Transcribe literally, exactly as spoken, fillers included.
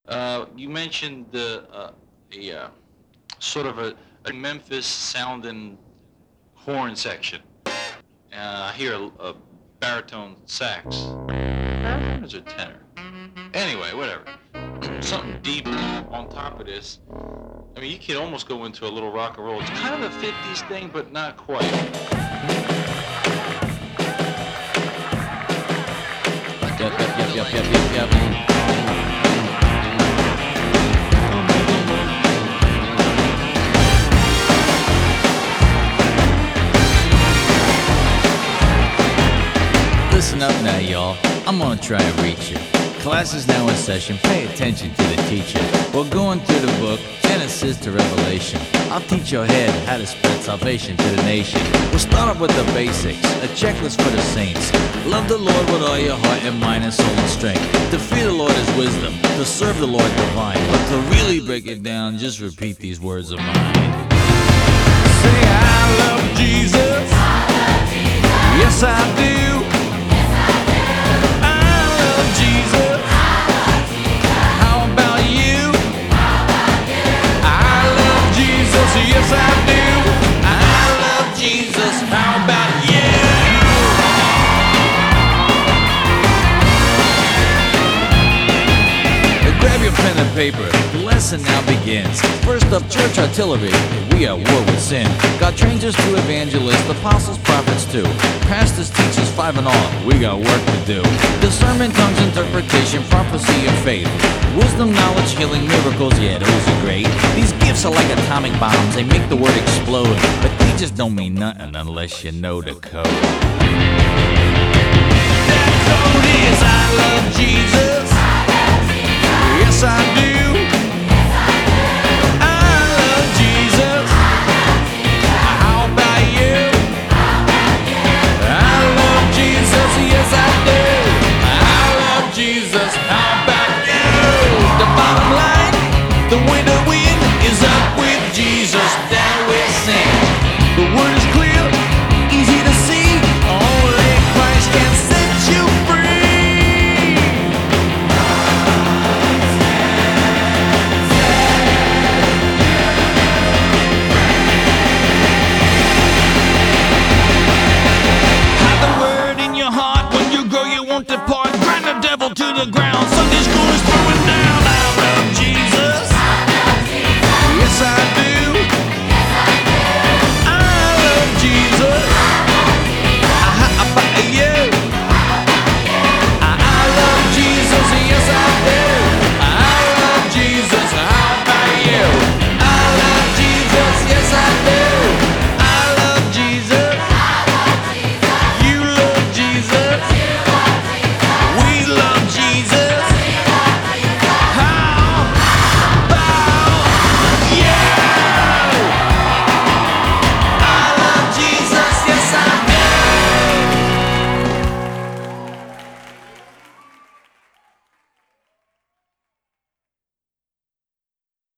Uh, you mentioned the uh, a uh, sort of a, a Memphis sounding horn section. Uh, I hear a, a baritone sax. Baritone is a tenor. Anyway, whatever. Something deep on top of this. I mean, you could almost go into a little rock and roll. It's kind of a fifties thing, but not quite. Yep, yep, yep, yep, yep, yep, yep. Listen up now, y'all. I'm gonna try and reach you. Class is now in session. Pay attention to the teacher. We're going through the book, Genesis to Revelation. I'll teach your head how to spread salvation to the nation. We'll start off with the basics, a checklist for the saints. Love the Lord with all your heart and mind and soul and strength. To fear the Lord is wisdom, to serve the Lord divine. But to really break it down, just repeat these words of mine. Say, I love Jesus. I love Jesus. Yes, I do. Jesus. How about you? I love Jesus, yes I do. I love Jesus, how about you? Grab your pen and paper, the lesson now begins. First up, church artillery, we are war with sin. God trains us to evangelists, apostles, prophets too. Pastors, teachers, five and all, we got work to do. Discernment, tongues, interpretation, prophecy, and faith. Wisdom, knowledge, healing, miracles, yeah, those are great. These gifts are like atomic bombs, they make the word explode. But they just don't mean nothing unless you know the code. That code is I love Jesus.